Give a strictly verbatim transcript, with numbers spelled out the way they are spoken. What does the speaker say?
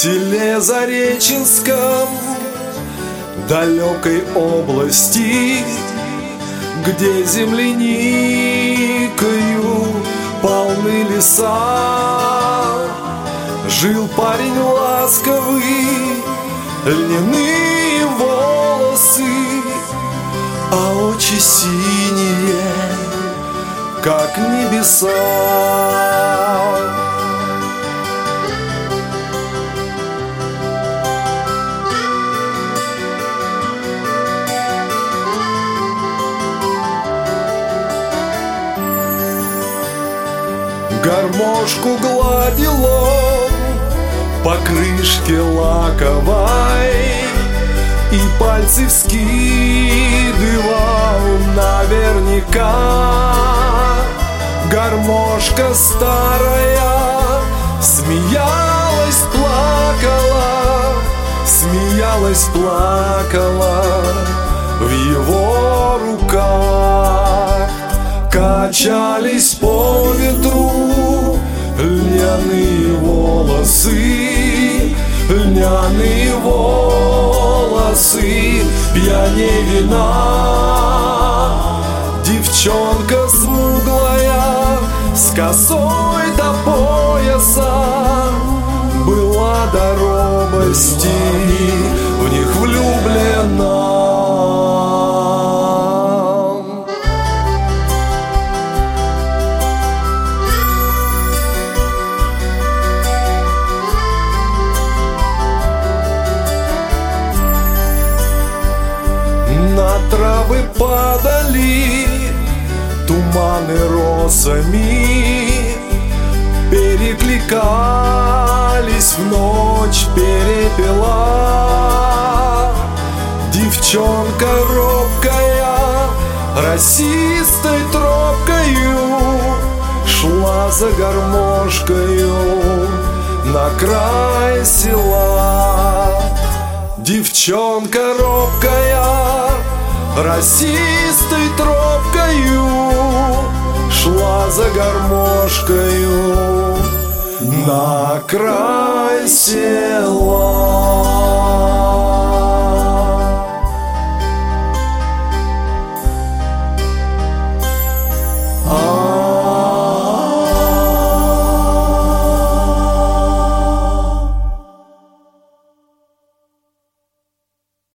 селе Зареченском, далекой области, где земляникою полны леса, жил парень ласковый, льняные волосы, а очи синие, как небеса. Гармошку гладил он по крышке лаковой и пальцы вскидывал наверняка. Гармошка старая смеялась, плакала, смеялась, плакала в его руках. Качались по ветру льняные волосы, льняные волосы, пьяней вина. Девчонка смуглая с косой до пояса была до робости в них влюблена. На травы падали туманы росами, перекликались в ночь перепела. Девчонка робкая, росистой тропкою шла за гармошкою на край села. Девчонка робкая, росистой тропкою шла за гармошкою на край села.